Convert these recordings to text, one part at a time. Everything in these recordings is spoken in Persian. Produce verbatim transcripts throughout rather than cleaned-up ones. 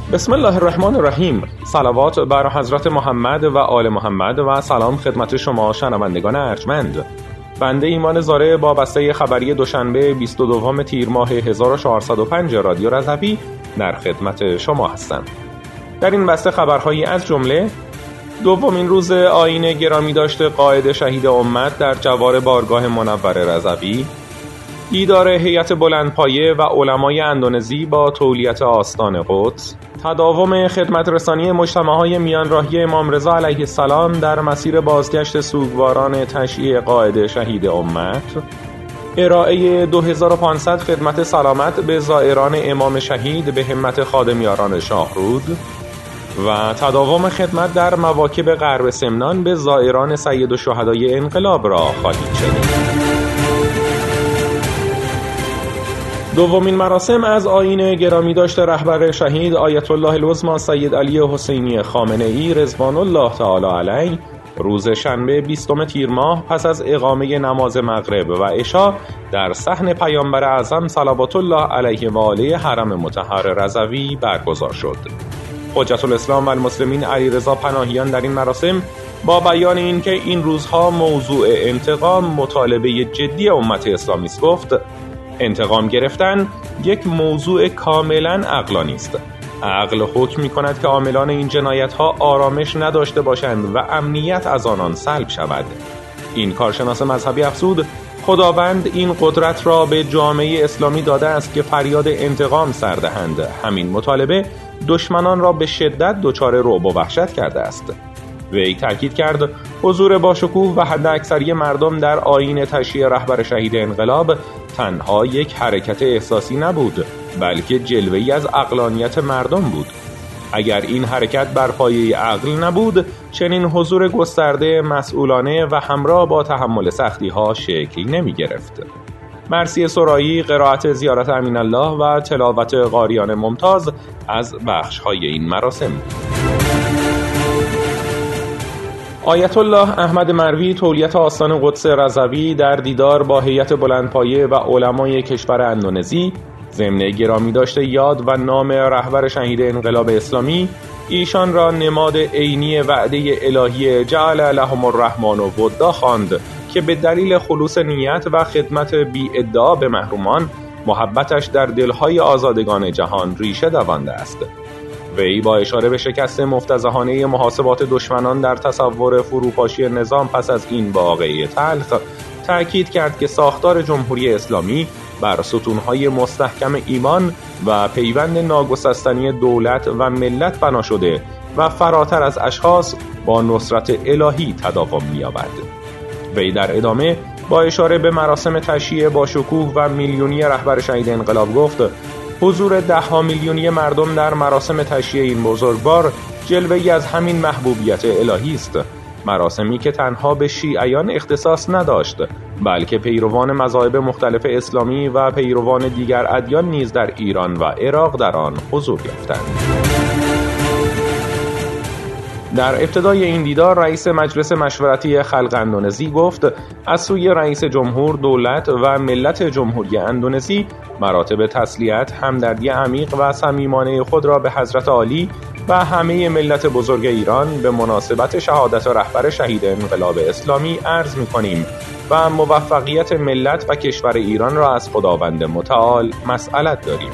بسم الله الرحمن الرحیم. صلوات بر حضرت محمد و آل محمد و سلام خدمت شما شنوندگان ارجمند. بنده ایمان زاره با بسته خبری دوشنبه بیست و دوم تیر ماه هزار و چهارصد و پنج رادیو رضوی در خدمت شما هستم. در این بسته خبرهایی از جمله: دومین روز آیین گرامی داشته قائد شهید امت در جوار بارگاه منور رضوی، دیدار هیئت بلندپایه و علمای اندونزی با تولیت آستان قدس، تداوم خدمت رسانی مجتمع‌های میان راهی امام رضا علیه السلام در مسیر بازگشت سوگواران تشییع قائد شهید امت، ارائه دو هزار و پانصد خدمت سلامت به زائران امام شهید به همت خادمیاران شاهرود و تداوم خدمت در مواکب غرب سمنان به زائران سید الشهدای انقلاب را خواهید شنید. دومین مراسم از آیین گرامی داشته رهبر شهید آیت الله العظمی سید علی حسینی خامنه ای رضوان الله تعالی علیه روز شنبه بیستم تیر ماه پس از اقامه نماز مغرب و عشا در صحن پیامبر اعظم صلوات الله علیه و آله حرم مطهر رضوی برگزار شد. حجت الاسلام و المسلمین علیرضا پناهیان در این مراسم با بیان اینکه این روزها موضوع انتقام مطالبه جدی امت اسلامی است گفت: انتقام گرفتن یک موضوع کاملا عقلانی است. عقل حکم می‌کند که عاملان این جنایت‌ها آرامش نداشته باشند و امنیت از آنان سلب شود. این کارشناس مذهبی افزود: خداوند این قدرت را به جامعه اسلامی داده است که فریاد انتقام سر دهند. همین مطالبه دشمنان را به شدت دچار رعب و وحشت کرده است. وی تاکید کرد حضور باشکوه و حداکثری مردم در آیین تشییع رهبر شهید انقلاب تنها یک حرکت احساسی نبود، بلکه جلوه‌ای از عقلانیت مردم بود. اگر این حرکت بر پایه عقل نبود، چنین حضور گسترده، مسئولانه و همراه با تحمل سختی‌ها شکل نمی‌گرفت. مرسی سرایی، قرائت زیارت امین الله و تلاوت قاریان ممتاز از بخش‌های این مراسم. آیت الله احمد مروی تولیت آستان قدس رضوی در دیدار با هیئت بلندپایه و علمای کشور اندونزی ضمن گرامی داشته یاد و نام رهبر شهید انقلاب اسلامی ایشان را نماد عینی وعده الهی جعل لهم الرحمن ودا خواند که به دلیل خلوص نیت و خدمت بی ادعا به محرومان محبتش در دلهای آزادگان جهان ریشه دوانده است. وی با اشاره به شکست مفتضحانه محاسبات دشمنان در تصور فروپاشی نظام پس از این واقعه تلخ تأکید کرد که ساختار جمهوری اسلامی بر ستونهای مستحکم ایمان و پیوند ناگسستنی دولت و ملت بنا شده و فراتر از اشخاص با نصرت الهی تداوم می‌یابد. وی در ادامه با اشاره به مراسم تشییع با شکوه و میلیونی رهبر شهید انقلاب گفت: حضور ده ها میلیونی مردم در مراسم تشییع این بزرگوار جلوه‌ای از همین محبوبیت الهی است. مراسمی که تنها به شیعیان اختصاص نداشت، بلکه پیروان مذاهب مختلف اسلامی و پیروان دیگر ادیان نیز در ایران و عراق در آن حضور یافتند. در ابتدای این دیدار رئیس مجلس مشورتی خلق اندونزی گفت: از سوی رئیس جمهور، دولت و ملت جمهوری اندونزی مراتب تسلیت، همدردی عمیق و صمیمانه خود را به حضرت عالی و همه ملت بزرگ ایران به مناسبت شهادت رهبر شهید انقلاب اسلامی عرض می‌کنیم و موفقیت ملت و کشور ایران را از خداوند متعال مسئلت داریم.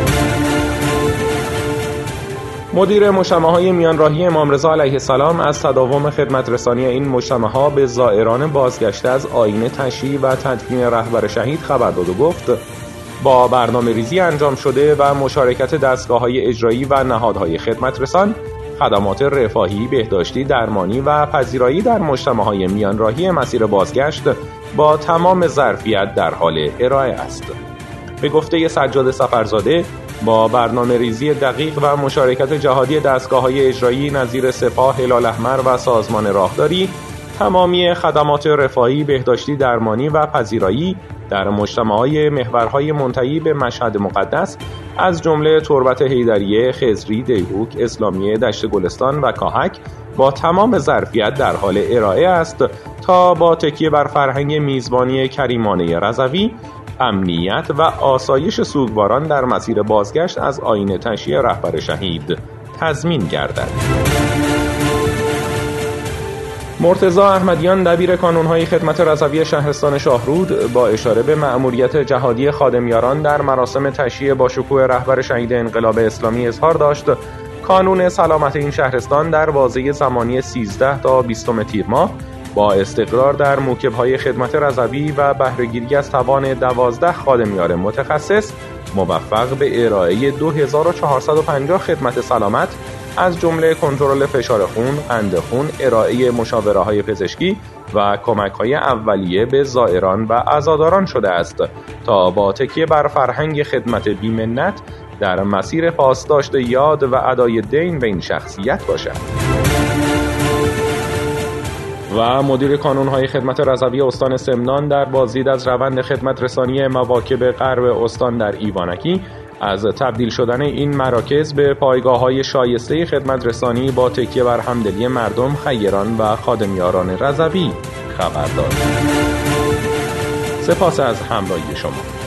مدیر مجتمع‌های میان راهی امام رضا علیه السلام از تداوم خدمت رسانی این مجتمع‌ها به زائران بازگشته از آیین تشییع و تدفین رهبر شهید خبر داد و گفت: با برنامه ریزی انجام شده و مشارکت دستگاه‌های اجرایی و نهادهای خدمت رسان، خدمات رفاهی، بهداشتی، درمانی و پذیرایی در مجتمع‌های میان راهی مسیر بازگشت با تمام ظرفیت در حال ارائه است. به گفته سجاد سفرزاده، با برنامه ریزی دقیق و مشارکت جهادی دستگاه‌های اجرایی نظیر سپاه، هلال احمر و سازمان راهداری، تمامی خدمات رفاهی، بهداشتی، درمانی و پذیرایی در مجتمع‌های محورهای منتهی به مشهد مقدس از جمله تربت حیدریه، خضری، دیهوک، اسلامیه، دشت گلستان و کاهک با تمام ظرفیت در حال ارائه است تا با تکیه بر فرهنگ میزبانی کریمانه رضوی امنیت و آسایش سوگواران در مسیر بازگشت از آیین تشییع رهبر شهید تضمین گردد. مرتضی احمدیان دبیر کانون‌های خدمت رضوی شهرستان شاهرود با اشاره به مأموریت جهادی خادمیاران در مراسم تشییع با شکوه رهبر شهید انقلاب اسلامی اظهار داشت کانون سلامت این شهرستان در بازه زمانی سیزده تا بیست تیر ماه با استقرار در موکب‌های خدمت رضوی و بهره‌گیری از توان دوازده خادمیار متخصص موفق به ارائه دو هزار و چهارصد و پنجاه خدمت سلامت از جمله کنترل فشار خون، قند خون، ارائه مشاوره‌های پزشکی و کمک‌های اولیه به زائران و عزاداران شده است تا با تکیه بر فرهنگ خدمت بی‌منت در مسیر پاسداشت یاد و ادای دین به این شخصیت باشد. و مدیر کانون‌های خدمت رضوی استان سمنان در بازدید از روند خدمت رسانی مواکب غرب استان در ایوانکی از تبدیل شدن این مراکز به پایگاه‌های شایسته خدمت رسانی با تکیه بر همدلی مردم، خیران و خادمیاران رضوی خبر داد. سپاس از همراهی شما.